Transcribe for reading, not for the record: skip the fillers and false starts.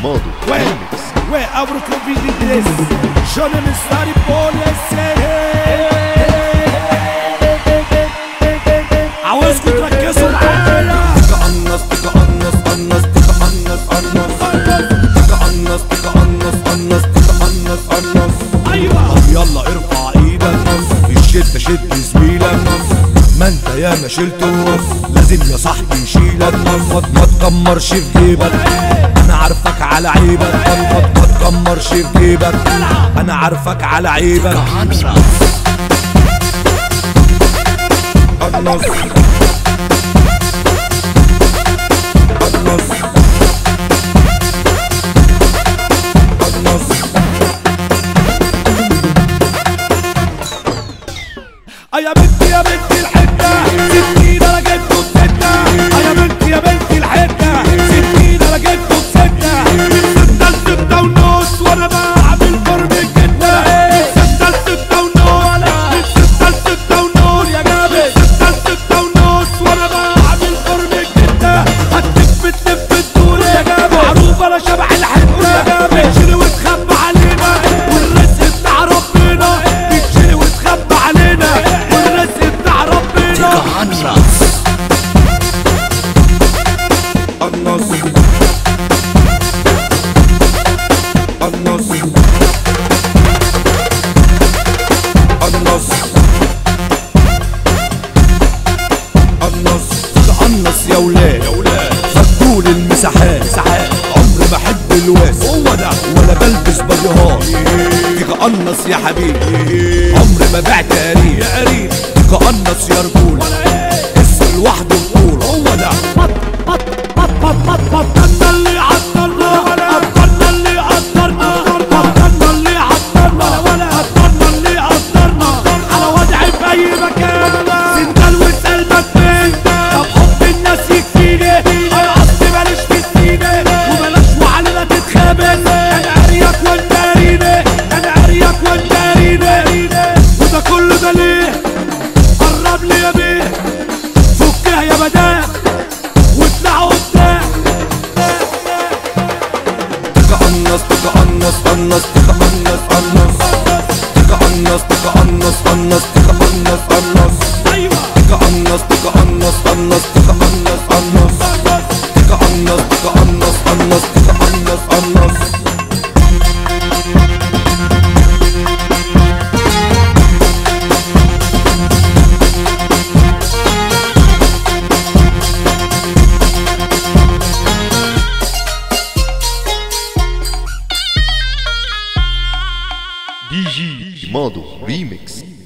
ماضو ريميكس. وابرك في الدرس شون مستاري بوليس. عاوزكم تركزوا معايا. تقنص تقنص قنص تقنص قنص تقنص تقنص قنص تقنص قنص. ايوه طب يلا ارفع ايدك، الشدة شد زميلك، ما انت يا ما شلت النص لازم يا صاحبي يشيلك. ما تكمرش في جيبك، انا عارفك على عيبك. ما تكمرش في جيبك، انا عارفك على عيبك. قنص قنص قنص. يا بنتي يا بنتي الحته 60 انا جبته بستة. يا بنتي يا بنتي الحته 60 انا جبته بستة. من 6 ل6 ونص وانا بعمل قرب الجده. من 6 ل6 ونص، من 6 ل6 ونص يا جابر. من 6 ل6 ونص وانا بعمل قرب الجده. هتلف تلف الدور يا جابر، معروف انا شبح الحته يا جابر. بتشيل وتخبى علينا والرزق بتاع ربنا. بتشيل وتخبى علينا والرزق بتاع ربنا. قنص قنص قنص قنص قنص. تقنص يا ولاد فكول المساحات. عمري ما احب الواس هو ده ولا بلبس بديهات. تقنص يا حبيبي عمري ما بعت قريب. تقنص يا رجول اسم لوحده بطولة هو ده. بطلنا اللي عطلنا، بطلنا اللي عطلنا، بطلنا اللي عطلنا، بطلنا اللي عطلنا. على وضعي في اي مكان سندال وسلمك فين. طب حب الناس يكفيني، انا اصلي ماليش في السينة وبلاش وعلينا تتخابس. انا عريك وانت عريني، انا عريك وانت عريني. وده كله ده ليه؟ قرب لي يا بيه، فكها يا بداه واطلعوا قدام. تقنص تقنص قنص تقنص قنص تقنص تقنص قنص تقنص قنص. ايوه تقنص تقنص قنص تقنص قنص تقنص تقنص قنص تقنص قنص. دي جي ماضو ريميكس.